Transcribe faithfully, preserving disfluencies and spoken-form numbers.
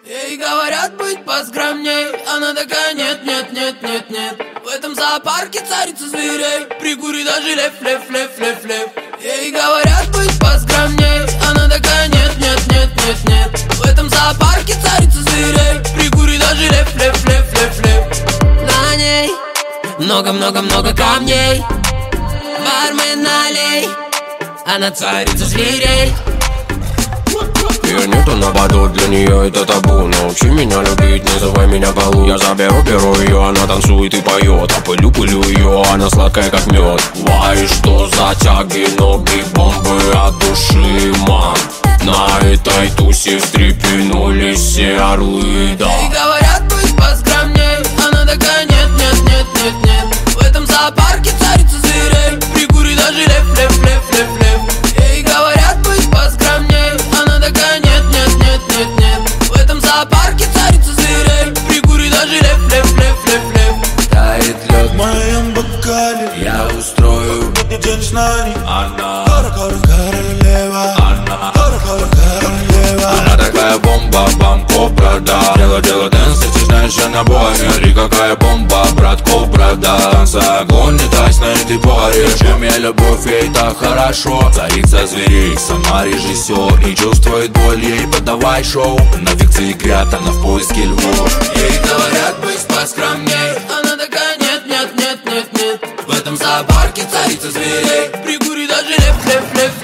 Ей говорят быть поскромней, она такая нет, нет, нет, нет, нет. В этом зоопарке царица зверей, при куре даже лев, лев, лев, лев, лев. Ей говорят быть поскромней, она такая нет, нет, нет, нет, нет. В этом зоопарке царица зверей, при куре даже лев, лев, лев, лев, лев. На ней много-много-много камней, бармен налей, она царица зверей. Ее нету на воду, для нее это табу. Научи меня любить, называй меня Галу. Я заберу, беру ее, она танцует и поет. А пылю, пылю ее, она сладкая как мед. Вай, что за тяги, ноги, бомбы от души, мам. На этой тусе встрепенулись все орлы, да. Ей говорят быть поскромней, она такая нет, нет, нет, нет, нет. В этом зоопарке царица зверей, при куре даже лев, лев, лев, лев, лев. Ей говорят быть поскромней, она такая нет, нет, нет, нет, нет. В этом зоопарке царица зверей, при куре даже лев, лев, лев, лев, лев. Тает лед В моем бокале я устрою. день знаний. Она, Кора, кора, королева. она, Кора, кора, королева. она такая бомба, бам, кобра, да. Дело, дело, дэнс, ты знаешь, она бой. Смотри, какая бомба, брат, кобра, да. Танца, огонь, не таясь на этой паре. Чем я любовь, ей так хорошо. Царица зверей, сама режиссер. И чувствует боль, ей подавай шоу. На фикции игрят, она в поиске львов. Ей говорят быть поскромней, она такая нет, нет, нет, нет, нет. В этом зоопарке царица зверей, при куре даже лев, лев, лев,